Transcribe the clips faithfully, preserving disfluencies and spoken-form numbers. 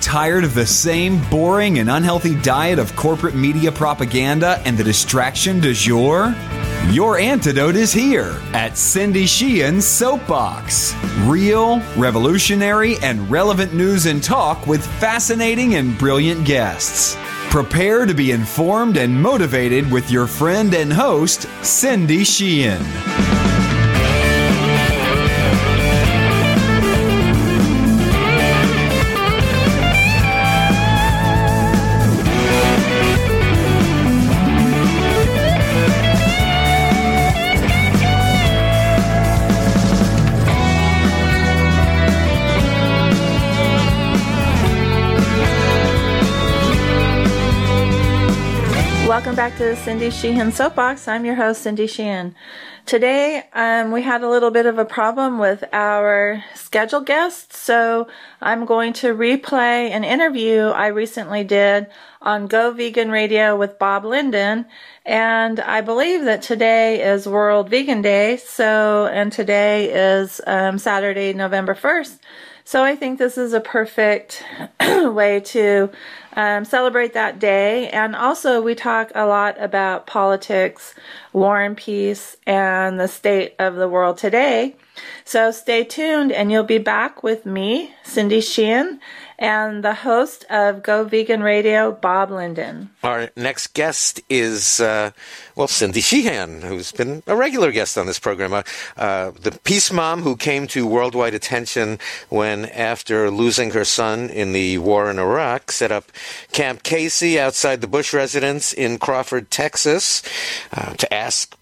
Tired of the same boring and unhealthy diet of corporate media propaganda and the distraction du jour? Your antidote is here at Cindy Sheehan's Soapbox. Real, revolutionary, and relevant news and talk with fascinating and brilliant guests. Prepare to be informed and motivated with your friend and host, Cindy Sheehan. Welcome back to the Cindy Sheehan Soapbox. I'm your host, Cindy Sheehan. Today, um, we had a little bit of a problem with our scheduled guests, so I'm going to replay an interview I recently did on Go Vegan Radio with Bob Linden, and I believe that today is World Vegan Day, so, and today is um, Saturday, November first. So I think this is a perfect way to um, celebrate that day. And also we talk a lot about politics, war and peace, and the state of the world today. So stay tuned and you'll be back with me, Cindy Sheehan, and the host of Go Vegan Radio, Bob Linden. Our next guest is, uh, well, Cindy Sheehan, who's been a regular guest on this program. Uh, uh, the peace mom who came to worldwide attention when, after losing her son in the war in Iraq, set up Camp Casey outside the Bush residence in Crawford, Texas, uh, to ask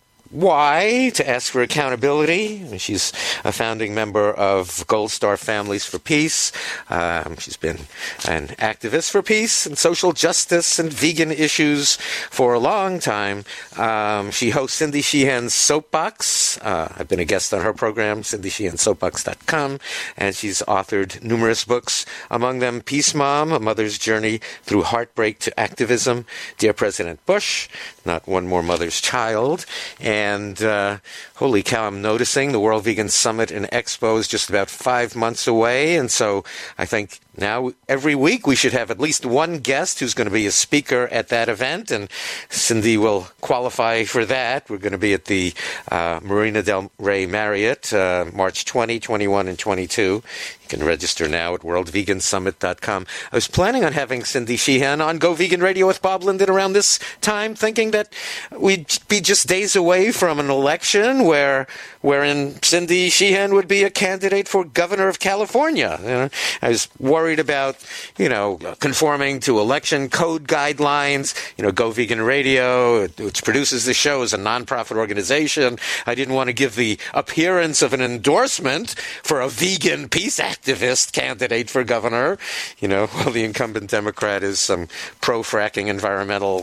why, to ask for accountability. She's a founding member of Gold Star Families for Peace. Um, she's been an activist for peace and social justice and vegan issues for a long time. Um, she hosts Cindy Sheehan's Soapbox. Uh, I've been a guest on her program, cindy sheehan soapbox dot com, and she's authored numerous books, among them Peace Mom, A Mother's Journey Through Heartbreak to Activism, Dear President Bush, Not One More Mother's Child, and And uh, holy cow, I'm noticing the World Vegan Summit and Expo is just about five months away. And so I think now every week we should have at least one guest who's going to be a speaker at that event. And Cindy will qualify for that. We're going to be at the uh, Marina del Rey Marriott, uh, March twentieth, twenty-first, and twenty-second. You can register now at world vegan summit dot com. I was planning on having Cindy Sheehan on Go Vegan Radio with Bob Linden around this time, thinking that we'd be just days away from an election where, wherein Cindy Sheehan would be a candidate for governor of California. You know, I was worried about, you know, conforming to election code guidelines. You know, Go Vegan Radio, which produces the show, is a nonprofit organization. I didn't want to give the appearance of an endorsement for a vegan peace activist candidate for governor. You know, while the incumbent Democrat is some pro-fracking environmental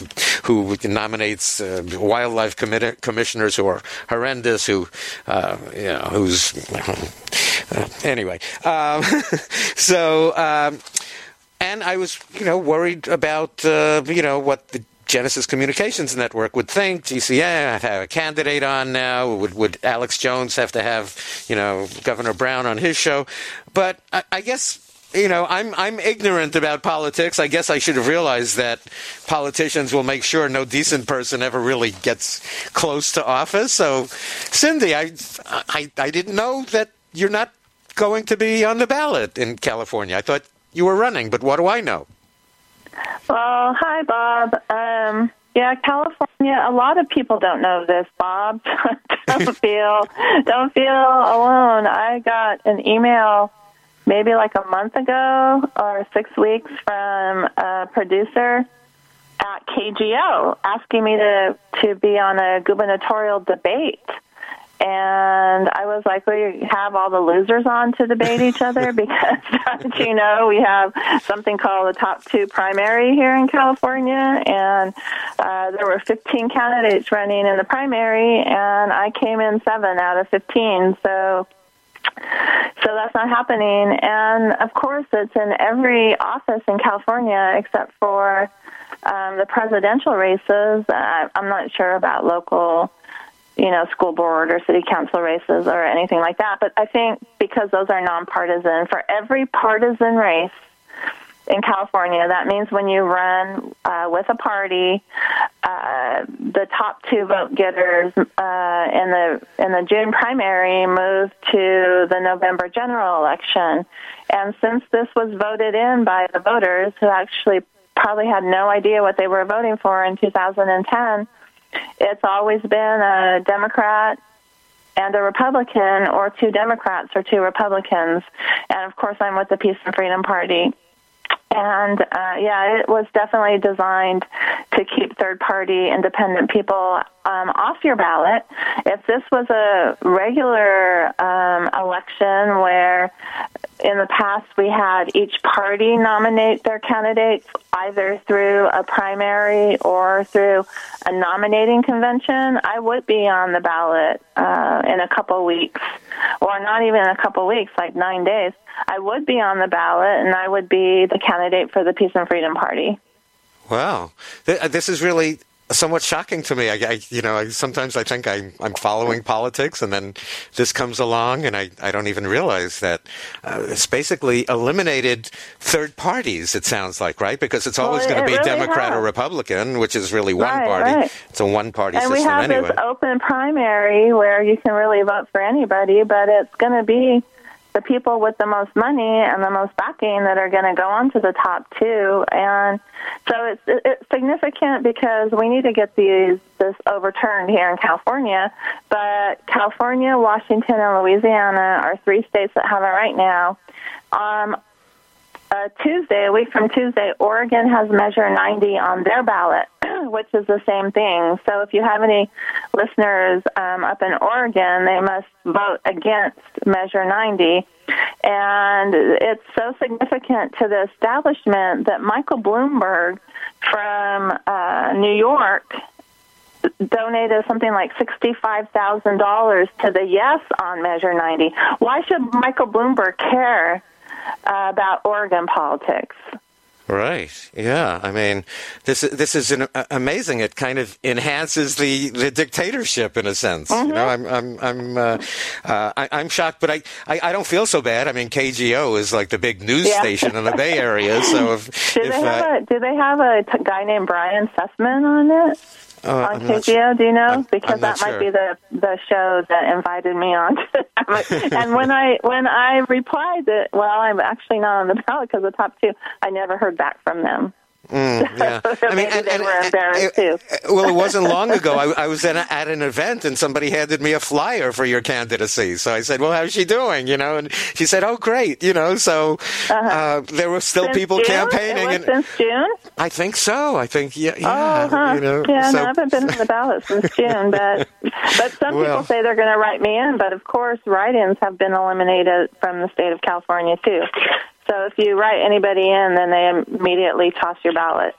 who nominates uh, wildlife commi- commissioners who are horrendous, who, uh, you know, who's, uh, anyway. Um, so, um, and I was, you know, worried about, uh, you know, what the Genesis Communications Network would think. G C A, I'd have a candidate on now. Would, would Alex Jones have to have, you know, Governor Brown on his show? But I, I guess, you know, I'm I'm ignorant about politics. I guess I should have realized that politicians will make sure no decent person ever really gets close to office. So, Cindy, I I, I didn't know that you're not going to be on the ballot in California. I thought you were running, but what do I know? Well, hi, Bob. Um, yeah, California, a lot of people don't know this, Bob. don't feel don't feel alone. I got an email maybe like a month ago or six weeks from a producer at K G O asking me to, to be on a gubernatorial debate. And I was like, we have all the losers on to debate each other because, as you know, we have something called the top two primary here in California. And uh, there were fifteen candidates running in the primary, and I came in seven out of fifteen. So So that's not happening. And, of course, it's in every office in California except for um, the presidential races. Uh, I'm not sure about local, you know, school board or city council races or anything like that. But I think because those are nonpartisan, for every partisan race, in California. That means when you run uh, with a party, uh, the top two vote getters uh, in the in the June primary move to the November general election. And since this was voted in by the voters who actually probably had no idea what they were voting for in two thousand ten, it's always been a Democrat and a Republican, or two Democrats or two Republicans. And, of course, I'm with the Peace and Freedom Party. And, uh, yeah, it was definitely designed to keep third-party independent people um, off your ballot. If this was a regular um, election where in the past we had each party nominate their candidates either through a primary or through a nominating convention, I would be on the ballot uh, in a couple weeks, or not even a couple weeks, like nine days. I would be on the ballot, and I would be the candidate for the Peace and Freedom Party. Wow. This is really somewhat shocking to me. I, I you know, I, sometimes I think I'm, I'm following politics, and then this comes along, and I, I don't even realize that uh, it's basically eliminated third parties, it sounds like, right? Because it's always well, going to be really Democrat has. or Republican, which is really one right, party. Right. It's a one-party and system anyway. And we have anyway. this open primary where you can really vote for anybody, but it's going to be the people with the most money and the most backing that are going to go on to the top two. And so it's, it's significant because we need to get these this overturned here in California. But California, Washington, and Louisiana are three states that have it right now. Um, uh, Tuesday, a week from Tuesday, Oregon has Measure ninety on their ballot, which is the same thing. So if you have any listeners um, up in Oregon, they must vote against Measure ninety. And it's so significant to the establishment that Michael Bloomberg from uh, New York donated something like sixty-five thousand dollars to the yes on Measure ninety. Why should Michael Bloomberg care uh, about Oregon politics? Right. Yeah. I mean, this this is an, uh, amazing. It kind of enhances the, the dictatorship in a sense. Mm-hmm. You know, I'm I'm I'm uh, uh, I, I'm shocked, but I, I, I don't feel so bad. I mean, K G O is like the big news yeah. station in the Bay Area. So if do if, they have uh, a do they have a t- guy named Brian Sussman on it? Uh, on K G O, do you know? I'm, because I'm that sure. might be the the show that invited me on. And when I when I replied that, well, I'm actually not on the ballot because the top two, I never heard back from them. Mm, yeah. so I mean, maybe and, they and, were and, embarrassed and, too. Well, it wasn't long ago. I, I was at, a, at an event, and somebody handed me a flyer for your candidacy. So I said, "Well, how's she doing?" You know, and she said, "Oh, great." You know, so uh-huh. uh, there were still since people June? campaigning. It was and since June. I think so. I think yeah. yeah oh, huh. you know, yeah. so, No, I haven't been on the ballot since June, but but some well, people say they're going to write me in. But of course, write-ins have been eliminated from the state of California too. So if you write anybody in, then they immediately toss your ballot.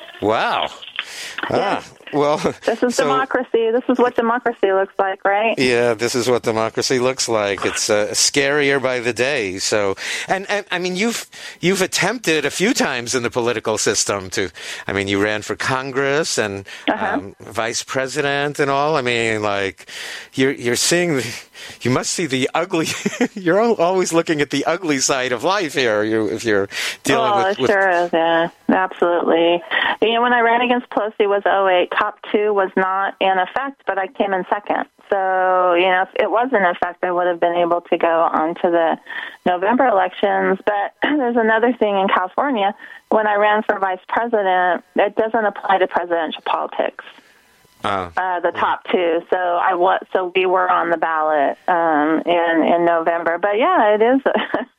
Wow. Yeah. Ah, well, this is so, democracy. This is what democracy looks like, right? Yeah, this is what democracy looks like. It's uh, scarier by the day. So, and, and I mean, you've you've attempted a few times in the political system to. I mean, you ran for Congress and uh-huh. um, vice president and all. I mean, like you're you're seeing. The, you must see the ugly. You're always looking at the ugly side of life here. You if you're dealing oh, with. Oh, it sure is. Yeah, absolutely. You know, when I ran against Pelosi was oh eight. Top two was not in effect, but I came in second. So, you know, if it was in effect, I would have been able to go on to the November elections. But there's another thing in California. When I ran for vice president, it doesn't apply to presidential politics. Uh, uh, the top two. So I was, so we were on the ballot um, in in November. But yeah, it is.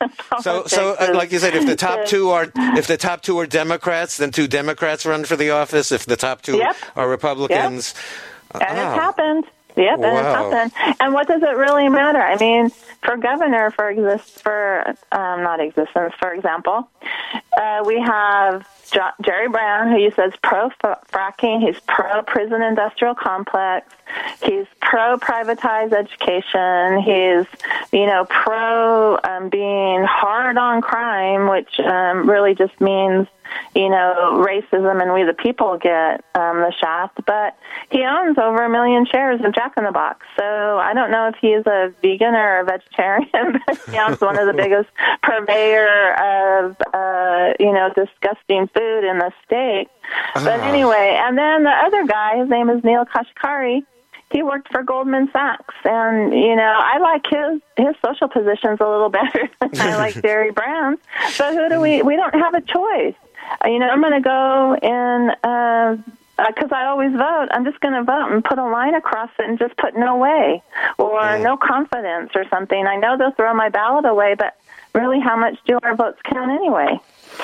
so so uh, like you said, if the top two are if the top two are Democrats, then two Democrats run for the office. If the top two yep. are Republicans, yep. and oh. it's happened. Yep, wow. and it's happened. And what does it really matter? I mean, for governor, for exist, for um, not existence, for example, uh, we have Jo- Jerry Brown, who you said is pro-fracking. He's pro-prison industrial complex. He's pro-privatized education. He's, you know, pro um, being hard on crime, which um, really just means you know, racism and we the people get um, the shaft. But he owns over a million shares of Jack in the Box. So I don't know if he's a vegan or a vegetarian, but he owns one of the biggest purveyor of, uh, you know, disgusting food in the state. Uh-huh. But anyway, and then the other guy, his name is Neil Kashkari. He worked for Goldman Sachs, and, you know, I like his his social positions a little better than I like Jerry Brown's. But who do we, we don't have a choice. Uh, you know, I'm going to go and, because uh, uh, I always vote, I'm just going to vote and put a line across it and just put no way or yeah. no confidence or something. I know they'll throw my ballot away, but really how much do our votes count anyway?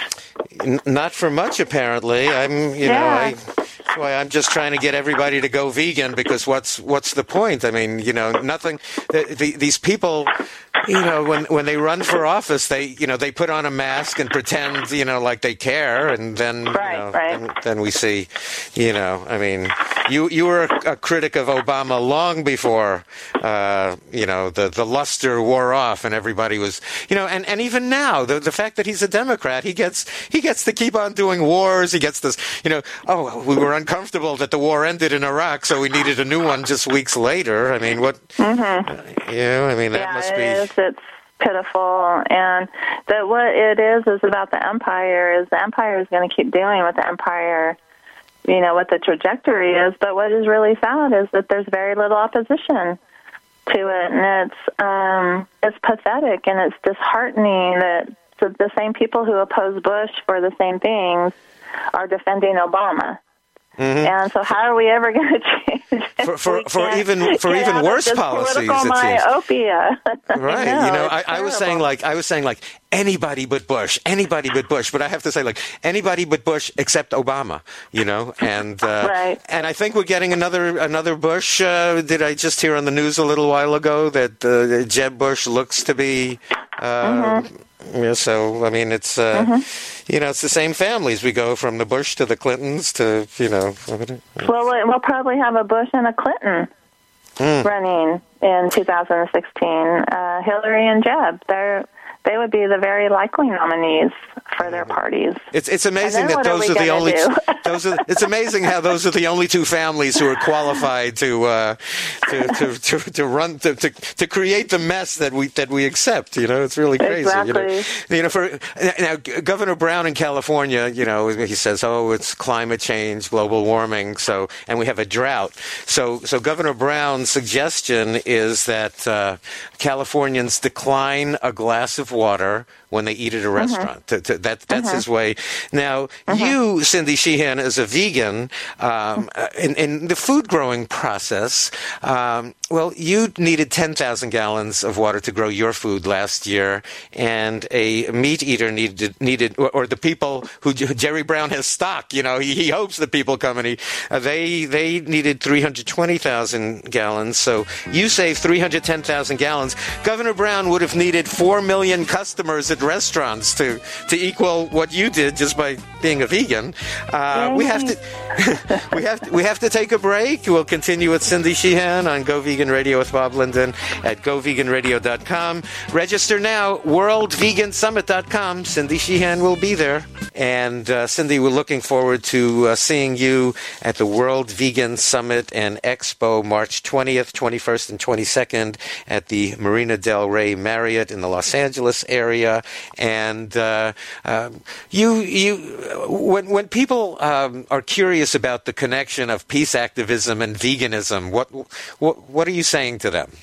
N- not for much, apparently. I'm, you yeah. know, I... That's why I'm just trying to get everybody to go vegan, because what's what's the point? I mean, you know, nothing. The, the, these people, you know, when when they run for office, they you know they put on a mask and pretend, you know, like they care, and then right, you know, right. then, then we see, you know, I mean, you you were a, a critic of Obama long before, uh, you know, the the luster wore off, and everybody was, you know, and, and even now, the the fact that he's a Democrat, he gets he gets to keep on doing wars. He gets this, you know, oh, we were uncomfortable that the war ended in Iraq, so we needed a new one just weeks later. I mean, what? Mm-hmm. Uh, you know, I mean, that yeah, must it be. Is. It's pitiful, and that what it is is about the empire. Is the empire is going to keep doing what the empire, you know, what the trajectory is. But what is really sad is that there's very little opposition to it, and it's um, it's pathetic and it's disheartening that the same people who oppose Bush for the same things are defending Obama. Mm-hmm. And so, how are we ever going to change? For, for, for even for even worse policies, it seems. Myopia. Right? know, you know, I, I was saying like I was saying like anybody but Bush, anybody but Bush. But I have to say like anybody but Bush except Obama. You know, and uh, right. and I think we're getting another another Bush. Uh, did I just hear on the news a little while ago that uh, Jeb Bush looks to be? Uh, mm-hmm. Yeah, so I mean, it's uh, mm-hmm. you know, it's the same families. We go from the Bush to the Clintons to you know. Well, we'll probably have a Bush and a Clinton mm. running in two thousand sixteen. Uh, Hillary and Jeb, they're they would be the very likely nominees for their parties. It's it's amazing that those are, are the only those are, it's amazing how those are the only two families who are qualified to uh, to, to, to to run to, to to create the mess that we that we accept. You know, it's really crazy. Exactly. You know, you know for now Governor Brown in California, you know, he says, "Oh, it's climate change, global warming," so and we have a drought. So so Governor Brown's suggestion is that uh, Californians decline a glass of water when they eat at a restaurant. Mm-hmm. To, to, that, that's mm-hmm. his way. Now, mm-hmm. you, Cindy Sheehan, as a vegan, um, in, in the food growing process, um, well, you needed ten thousand gallons of water to grow your food last year, and a meat eater needed, needed or, or the people who Jerry Brown has stock, you know, he, he hopes the people come and he, uh, they, they needed three hundred twenty thousand gallons. So you saved three hundred ten thousand gallons. Governor Brown would have needed four million customers at restaurants to, to equal what you did just by being a vegan. Uh, we have to we have to, we have to take a break. We'll continue with Cindy Sheehan on Go Vegan Radio with Bob Linden at go vegan radio dot com. Register now, world vegan summit dot com. Cindy Sheehan will be there. And uh, Cindy, we're looking forward to uh, seeing you at the World Vegan Summit and Expo March twentieth, twenty-first, and twenty-second at the Marina del Rey Marriott in the Los Angeles area. And uh, uh, you, you, when when people um, are curious about the connection of peace activism and veganism, what what what are you saying to them?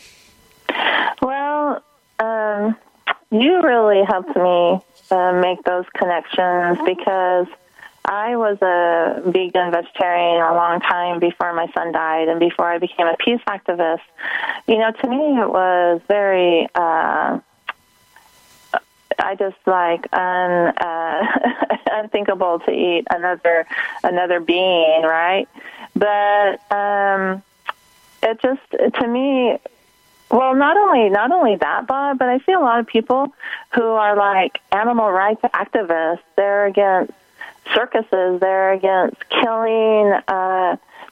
Well, um, you really helped me uh, make those connections because I was a vegan vegetarian a long time before my son died and before I became a peace activist. You know, to me it was very, uh, I just like un, uh, unthinkable to eat another another being, right? But um, it just, to me, well, not only not only that, Bob, but I see a lot of people who are like animal rights activists. They're against circuses. They're against killing uh,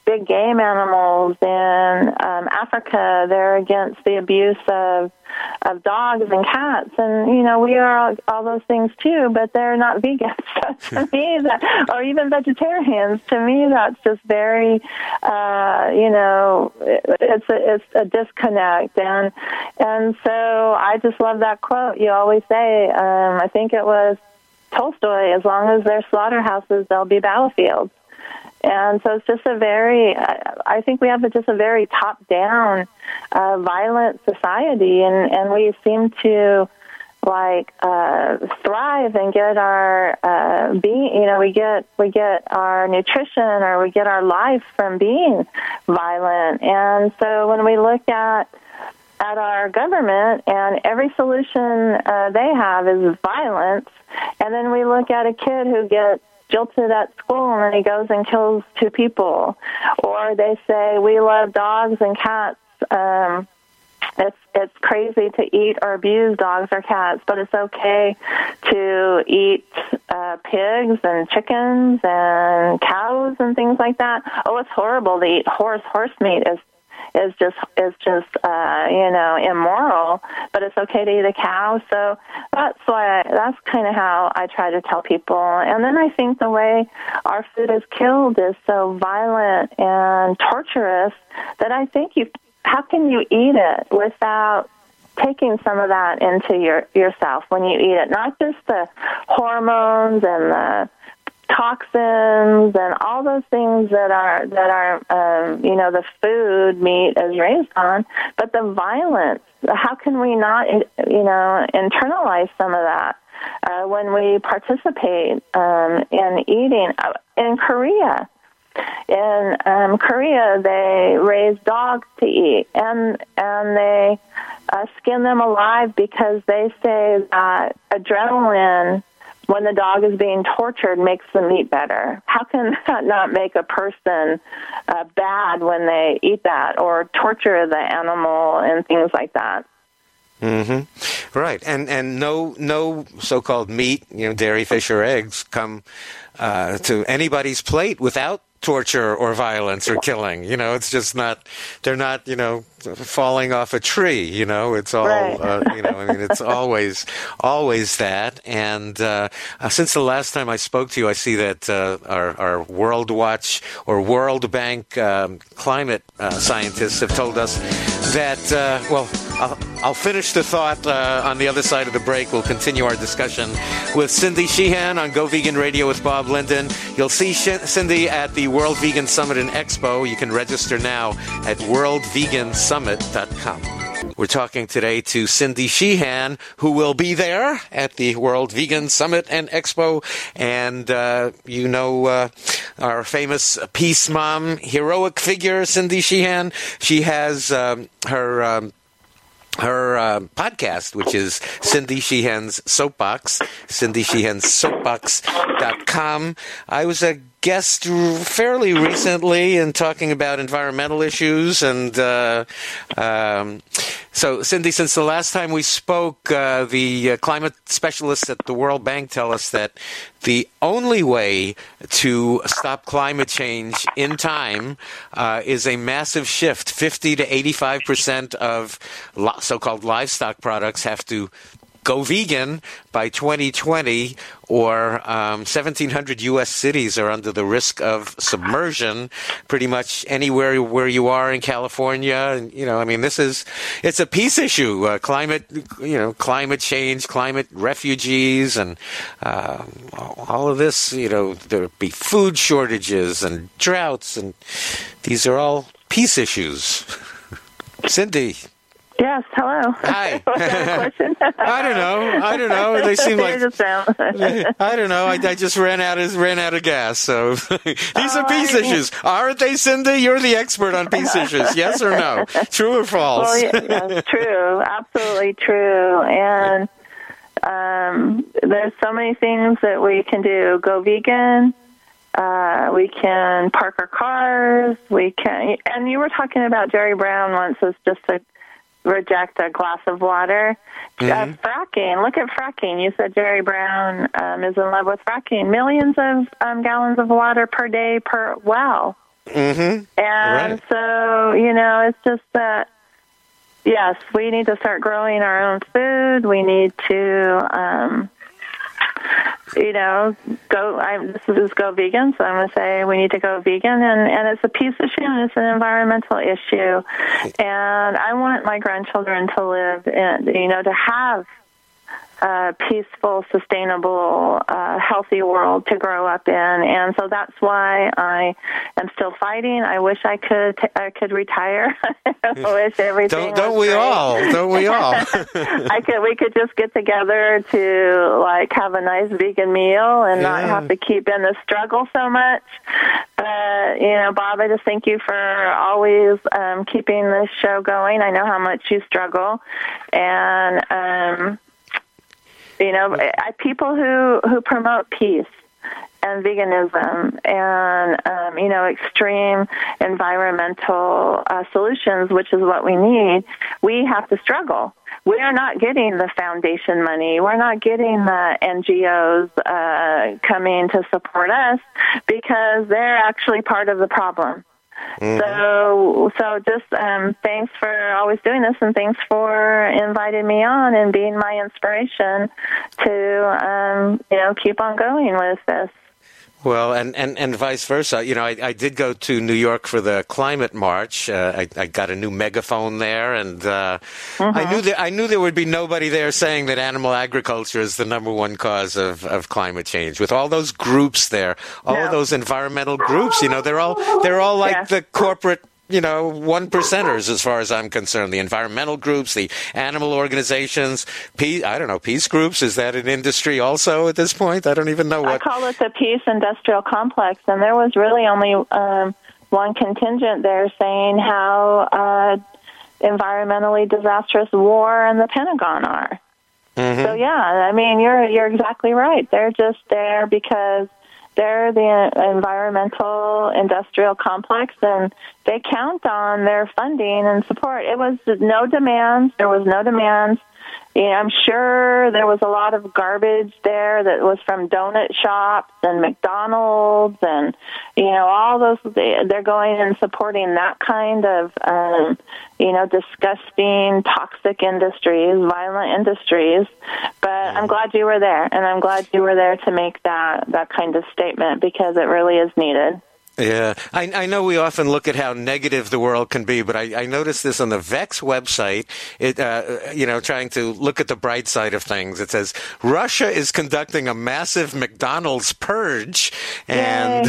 big game animals in um, Africa. They're against the abuse of of dogs and cats, and you know we are all, all those things too. But they're not vegans. So to me, that, or even vegetarians. To me, that's just very, uh, you know, it, it's a it's a disconnect, and and so I just love that quote. You always say, um, I think it was Tolstoy, as long as there's slaughterhouses, there'll be battlefields. And so it's just a very, I think we have a, just a very top-down, uh, violent society, and, and we seem to, like, uh, thrive and get our uh, being, you know, we get we get our nutrition or we get our life from being violent. And so when we look at at our government, and every solution uh, they have is violence, and then we look at a kid who gets jilted at school and then he goes and kills two people, or they say we love dogs and cats. Um, it's it's crazy to eat or abuse dogs or cats, but it's okay to eat uh, pigs and chickens and cows and things like that. Oh, it's horrible to eat horse. Horse meat is is just is just uh, you know immoral, but it's okay to eat a cow. So that's why I, that's kind of how I try to tell people. And then I think the way our food is killed is so violent and torturous that I think you how can you eat it without taking some of that into your yourself when you eat it? Not just the hormones and the toxins and all those things that are that are um, you know the food meat is raised on, but the violence. How can we not you know internalize some of that uh, when we participate um, in eating? In Korea, in um, Korea, they raise dogs to eat, and and they uh, skin them alive because they say that adrenaline, when the dog is being tortured, makes the meat better. How can that not make a person uh, bad when they eat that or torture the animal and things like that? Mm-hmm. Right, and and no no so-called meat, you know, dairy, fish, or eggs come uh, to anybody's plate without torture or violence or killing. You know, it's just not, they're not, you know, falling off a tree, you know, it's all, right. uh, you know, I mean, it's always, always that. And uh, uh, since the last time I spoke to you, I see that uh, our, our World Watch or World Bank um, climate uh, scientists have told us that, uh, well, I'll, I'll finish the thought uh, on the other side of the break. We'll continue our discussion with Cindy Sheehan on Go Vegan Radio with Bob Linden. You'll see Cindy at the World Vegan Summit and Expo. You can register now at world vegan summit dot com. We're talking today to Cindy Sheehan, who will be there at the World Vegan Summit and Expo. And uh, you know uh, our famous peace mom, heroic figure, Cindy Sheehan. She has um, her... Um, her uh, podcast, which is Cindy Sheehan's Soapbox, cindy sheehan's soapbox dot com. I was a guest fairly recently in talking about environmental issues, and uh, um, so, Cindy, since the last time we spoke, uh, the uh, climate specialists at the World Bank tell us that the only way to stop climate change in time uh, is a massive shift. fifty to eighty-five percent of lo- so-called livestock products have to go vegan by twenty twenty, or um, seventeen hundred U S cities are under the risk of submersion. Pretty much anywhere where you are in California, and you know, I mean, this is it's a peace issue. Uh, climate, you know, climate change, climate refugees, and uh, all of this. You know, there'll be food shortages and droughts, and these are all peace issues. Cindy. Yes, hello. Hi. Was that a question? I don't know. I don't know. They seem like I don't know. I, I just ran out of ran out of gas. So these oh, are peace I mean, issues, aren't they, Cindy? You're the expert on peace issues. Yes or no? True or false? Well, yeah, yes, true. Absolutely true. And um, there's so many things that we can do. Go vegan. Uh, we can park our cars. We can. And you were talking about Jerry Brown once as just a reject a glass of water. Mm-hmm. Uh, fracking. Look at fracking. You said Jerry Brown um, is in love with fracking. Millions of um, gallons of water per day per well. Mm-hmm. And right. so, you know, it's just that, yes, we need to start growing our own food. We need to, um, you know, go, I, this is go vegan, so I'm going to say we need to go vegan. And, and it's a peace issue and it's an environmental issue. And I want my grandchildren to live in, you know, to have a peaceful, sustainable, uh, healthy world to grow up in, and so that's why I am still fighting. I wish I could t- I could retire. I wish everything. Don't don't was we great. all? Don't we all? I could. We could just get together to like have a nice vegan meal and yeah. not have to keep in the struggle so much. But you know, Bob, I just thank you for always um, keeping this show going. I know how much you struggle, and. Um, You know, I, people who, who promote peace and veganism and, um, you know, extreme environmental uh, solutions, which is what we need, we have to struggle. We are not getting the foundation money. We're not getting the N G Os uh, coming to support us because they're actually part of the problem. Mm-hmm. So, so just um, thanks for always doing this, and thanks for inviting me on and being my inspiration to, um, you know, keep on going with this. Well, and, and, and vice versa. You know, I, I did go to New York for the climate march. Uh, I, I got a new megaphone there, and uh, mm-hmm. I knew that I knew there would be nobody there saying that animal agriculture is the number one cause of, of climate change. With all those groups there, all no. of those environmental groups, you know, they're all they're all like yeah. the corporate, you know, one percenters as far as I'm concerned. The environmental groups, the animal organizations, peace, I don't know, peace groups, is that an industry also at this point? I don't even know what. I call it the peace industrial complex, and there was really only um, one contingent there saying how uh, environmentally disastrous war and the Pentagon are. Mm-hmm. So, yeah, I mean, you're you're exactly right. They're just there because they're the environmental industrial complex, and they count on their funding and support. It was no demands. There was no demands. You know, I'm sure there was a lot of garbage there that was from donut shops and McDonald's and, you know, all those. They're going and supporting that kind of, um, you know, disgusting, toxic industries, violent industries. But I'm glad you were there, and I'm glad you were there to make that, that kind of statement because it really is needed. Yeah, I, I know we often look at how negative the world can be, but I, I noticed this on the VEX website, it, uh, you know, trying to look at the bright side of things. It says, Russia is conducting a massive McDonald's purge, and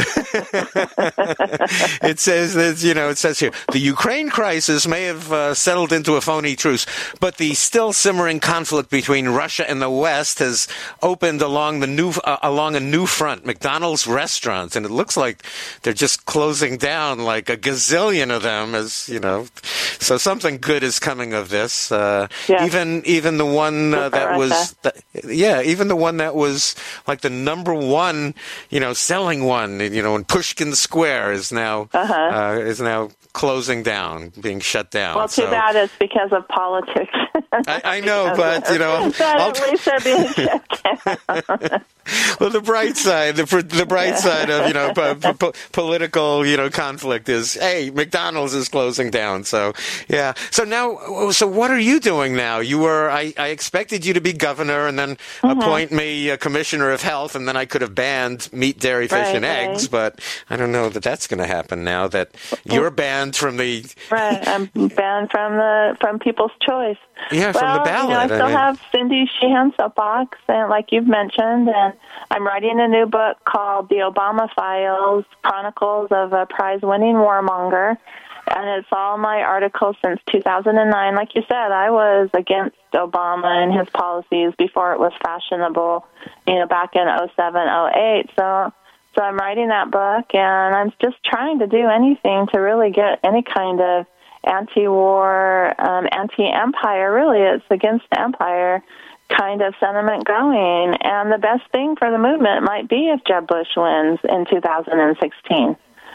it says that, you know, it says here, the Ukraine crisis may have uh, settled into a phony truce, but the still simmering conflict between Russia and the West has opened along the new uh, along a new front, McDonald's restaurants, and it looks like they're just closing down like a gazillion of them, as you know. So something good is coming of this. Uh, yeah. Even even the one uh, that was, the, yeah, even the one that was like the number one, you know, selling one, you know, in Pushkin Square is now uh-huh. uh, is now closing down, being shut down. Well, too so, bad it's because of politics. I, I know, but you know, at least they're being shut down. Well, the bright side, the the bright yeah. side of you know po- po- political you know conflict is, hey, McDonald's is closing down. So yeah. So now, so what are you doing now? You were I, I expected you to be governor and then mm-hmm. appoint me a commissioner of health, and then I could have banned meat, dairy, fish, right, and right. eggs. But I don't know that that's going to happen now that you're banned from the. Right, I'm banned from the from People's Choice. Yeah, well, from the ballot. You know, I still I mean. have Cindy Sheehan Soapbox, and like you've mentioned, and I'm writing a new book called The Obama Files, Chronicles of a Prize-Winning Warmonger, and it's all my articles since two thousand nine. Like you said, I was against Obama and his policies before it was fashionable, you know, back in oh seven, oh eight. So, so I'm writing that book, and I'm just trying to do anything to really get any kind of anti-war, um, anti-empire, really it's against the empire kind of sentiment going. And the best thing for the movement might be if Jeb Bush wins in two thousand sixteen.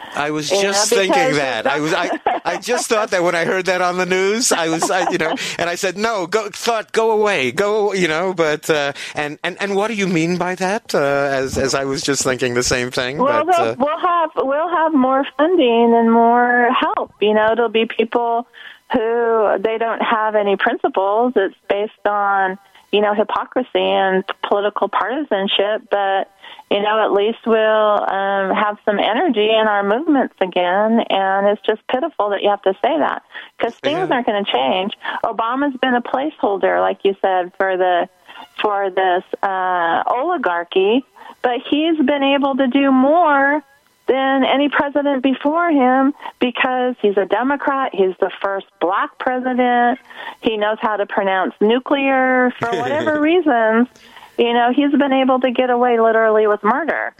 I was You just know, thinking because that. I was. I, I just thought that when I heard that on the news, I was, I, you know, and I said, no, go, thought, go away, go, you know. But uh, and and and what do you mean by that? Uh, as as I was just thinking the same thing. Well, but, uh, we'll have we'll have more funding and more help. You know, it'll be people who they don't have any principles. It's based on, you know, hypocrisy and political partisanship, but, you know, at least we'll um, have some energy in our movements again, and it's just pitiful that you have to say that, because things Yeah. aren't going to change. Obama's been a placeholder, like you said, for the for this uh, oligarchy, but he's been able to do more than any president before him because he's a Democrat. He's the first black president. He knows how to pronounce nuclear for whatever reasons. You know, he's been able to get away literally with murder.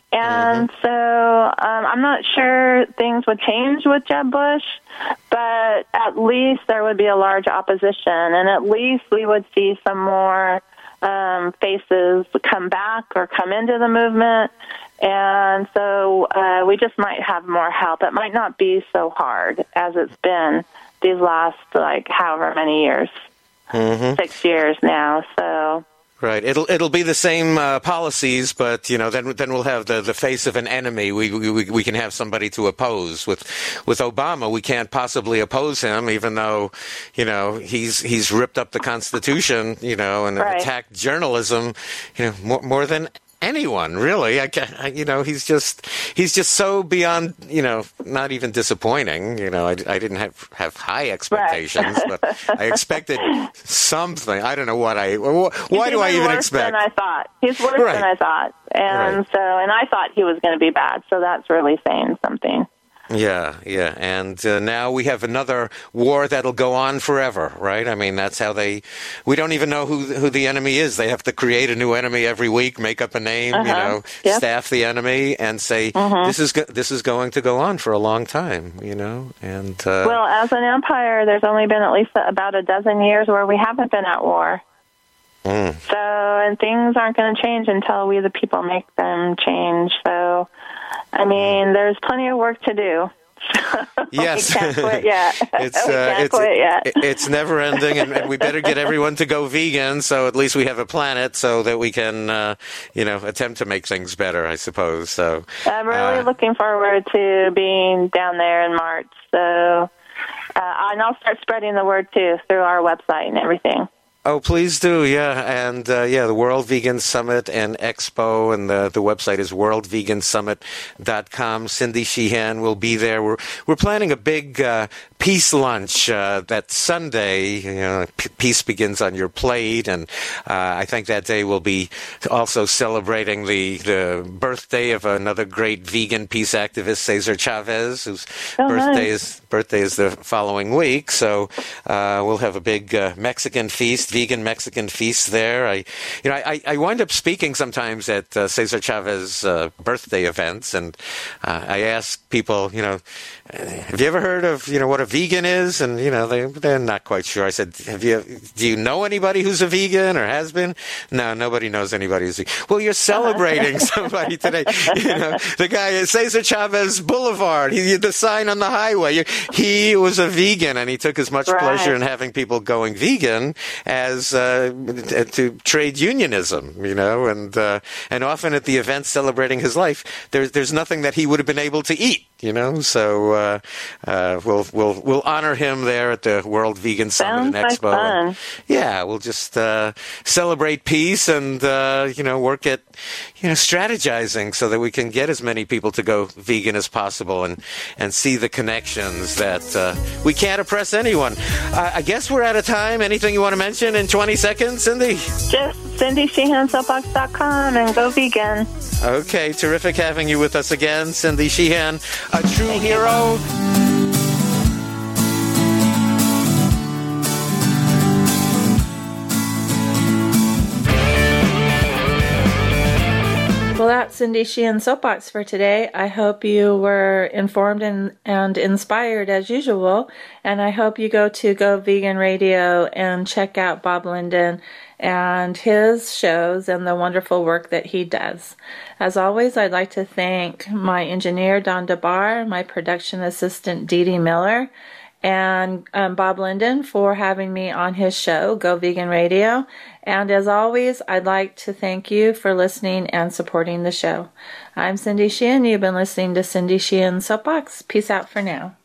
And mm-hmm. so um, I'm not sure things would change with Jeb Bush, but at least there would be a large opposition, and at least we would see some more um, faces come back or come into the movement. And so uh, we just might have more help. It might not be so hard as it's been these last, like, however many years, mm-hmm. six years now. So right, it'll it'll be the same uh, policies, but you know, then then we'll have the, the face of an enemy. We, we we can have somebody to oppose. With with Obama, we can't possibly oppose him, even though, you know, he's he's ripped up the Constitution, you know, and right. attacked journalism, you know, more more than anyone, really. I, I, you know, he's just he's just so beyond, you know, not even disappointing. You know, I, I didn't have, have high expectations, right. but I expected something. I don't know what I. Why do I even worse expect? Than I thought. He's worse right. than I thought, and right. so and I thought he was going to be bad. So that's really saying something. Yeah, yeah, and uh, now we have another war that'll go on forever, right? I mean, that's how they. We don't even know who who the enemy is. They have to create a new enemy every week, make up a name, uh-huh. you know, yep. staff the enemy, and say uh-huh. this is go- this is going to go on for a long time, you know. And uh, well, as an empire, there's only been at least about a dozen years where we haven't been at war. Mm. So, and things aren't going to change until we, the people, make them change. So, I mean, there's plenty of work to do. Yes, we can't quit yet. it's we uh, can't it's quit yet. it's never ending, and, and we better get everyone to go vegan, so at least we have a planet, so that we can, uh, you know, attempt to make things better, I suppose. So I'm really uh, looking forward to being down there in March. So, uh, and I'll start spreading the word too through our website and everything. Oh, please do, yeah. And, uh, yeah, the World Vegan Summit and Expo, and the, the website is world vegan summit dot com. Cindy Sheehan will be there. We're we're planning a big uh, peace lunch uh, that Sunday. You know, P- peace begins on your plate, and uh, I think that day we'll be also celebrating the, the birthday of another great vegan peace activist, Cesar Chavez, whose oh, birthday nice. is birthday is the following week. So uh, we'll have a big uh, Mexican feast. Vegan Mexican feast there. I, you know, I, I wind up speaking sometimes at uh, Cesar Chavez uh, birthday events, and uh, I ask people, you know, have you ever heard of, you know, what a vegan is? And you know, they they're not quite sure. I said, have you? Do you know anybody who's a vegan or has been? No, nobody knows anybody who's vegan. Well, you're celebrating somebody today. You know, the guy at Cesar Chavez Boulevard. He the sign on the highway. He was a vegan, and he took as much right. pleasure in having people going vegan as uh, to trade unionism, you know, and uh, and often at the events celebrating his life, there's there's nothing that he would have been able to eat, you know. So uh, uh, we'll we'll we'll honor him there at the World Vegan Summit Sounds and Expo. Like fun. And, yeah, we'll just uh, celebrate peace and uh, you know, work at, you know, strategizing so that we can get as many people to go vegan as possible, and and see the connections that uh, we can't oppress anyone. Uh, I guess we're out of time. Anything you want to mention in twenty seconds, Cindy? Just Cindy Sheehan Soapbox dot com and go vegan. Okay, terrific having you with us again, Cindy Sheehan, a true Thank hero. Well, that that's Cindy Sheehan Soapbox for today. I hope you were informed and, and inspired as usual, and I hope you go to Go Vegan Radio and check out Bob Linden and his shows and the wonderful work that he does. As always, I'd like to thank my engineer, Don DeBar, my production assistant, Dee Dee Miller, and um, Bob Linden for having me on his show, Go Vegan Radio. And as always, I'd like to thank you for listening and supporting the show. I'm Cindy Sheehan. You've been listening to Cindy Sheehan Soapbox. Peace out for now.